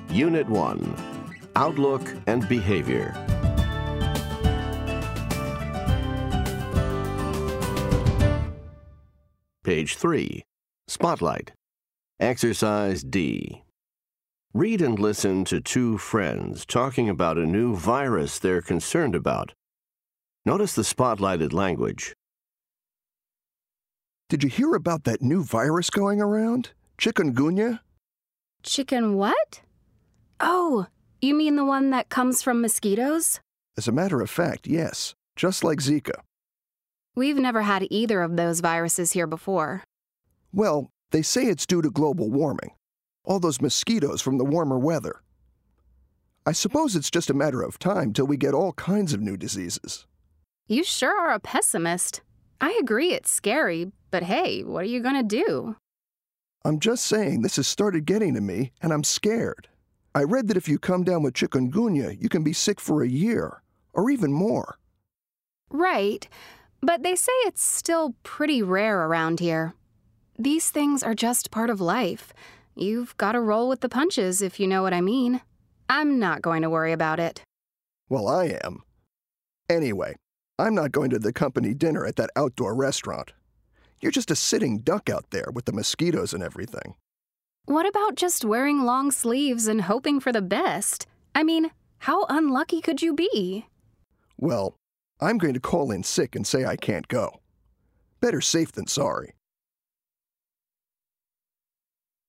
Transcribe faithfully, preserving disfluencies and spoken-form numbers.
Unit one, Outlook and Behavior. Page three, Spotlight. Exercise D. Read and listen to two friends talking about a new virus they're concerned about. Notice the spotlighted language. Did you hear about that new virus going around? Chikungunya? Chicken what? Oh, you mean the one that comes from mosquitoes? As a matter of fact, yes. Just like Zika. We've never had either of those viruses here before. Well, they say it's due to global warming. All those mosquitoes from the warmer weather. I suppose it's just a matter of time till we get all kinds of new diseases. You sure are a pessimist. I agree it's scary, but hey, what are you gonna do? I'm just saying this has started getting to me, and I'm scared. I read that if you come down with chikungunya, you can be sick for a year, or even more. Right, but they say it's still pretty rare around here. These things are just part of life. You've got to roll with the punches, if you know what I mean. I'm not going to worry about it. Well, I am. Anyway, I'm not going to the company dinner at that outdoor restaurant. You're just a sitting duck out there with the mosquitoes and everything. What about just wearing long sleeves and hoping for the best? I mean, how unlucky could you be? Well, I'm going to call in sick and say I can't go. Better safe than sorry.